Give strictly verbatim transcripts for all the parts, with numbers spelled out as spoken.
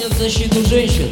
кампания в защиту женщин.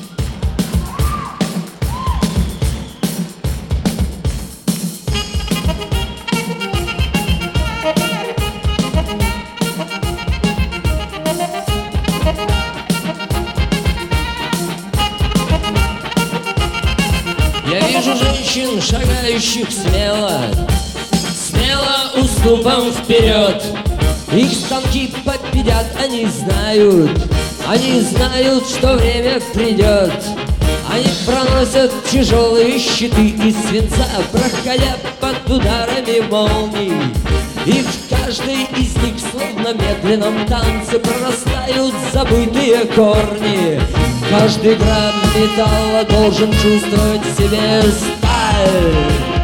Я вижу женщин, шагающих смело, смело уступом вперед. Их станки победят, они знают, они знают, что время придет. Они проносят тяжелые щиты из свинца, проходя под ударами молний. И в каждой из них, словно в медленном танце, прорастают забытые корни. Каждый грамм металла должен чувствовать в себе сталь.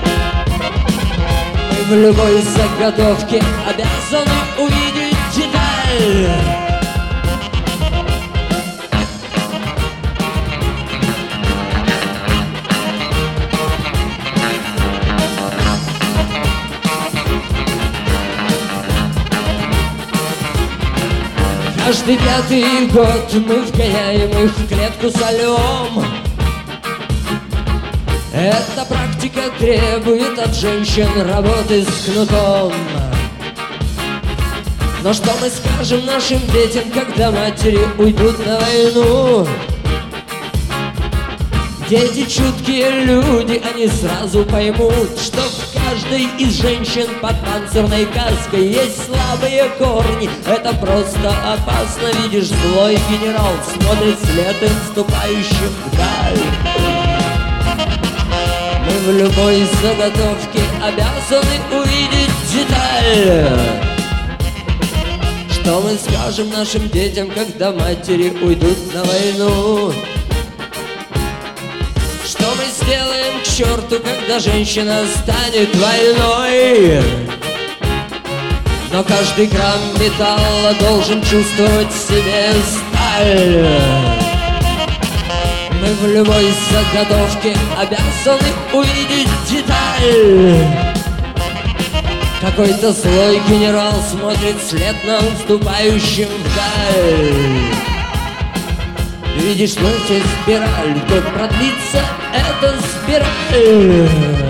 Мы в любой заготовке обязаны увидеть деталь. Каждый пятый год мы вгоняем их в клетку со львом. Эта практика требует от женщин работы с кнутом. Но что мы скажем нашим детям, когда матери уйдут на войну? Дети чуткие люди, они сразу поймут, что в каждой из женщин под панцирной каской есть слабые корни. Это просто опасно, видишь, злой генерал смотрит вслед отступающим вдаль. Мы в любой заготовке обязаны увидеть деталь. Что мы скажем нашим детям, когда матери уйдут на войну? Что мы сделаем к черту, когда женщина станет войной? Но каждый грамм металла должен чувствовать в себе сталь. Мы в любой заготовке обязаны увидеть деталь. Какой-то злой генерал смотрит вслед нам, вступающим вдаль. Видишь, смерть спираль, как продлится эта спираль.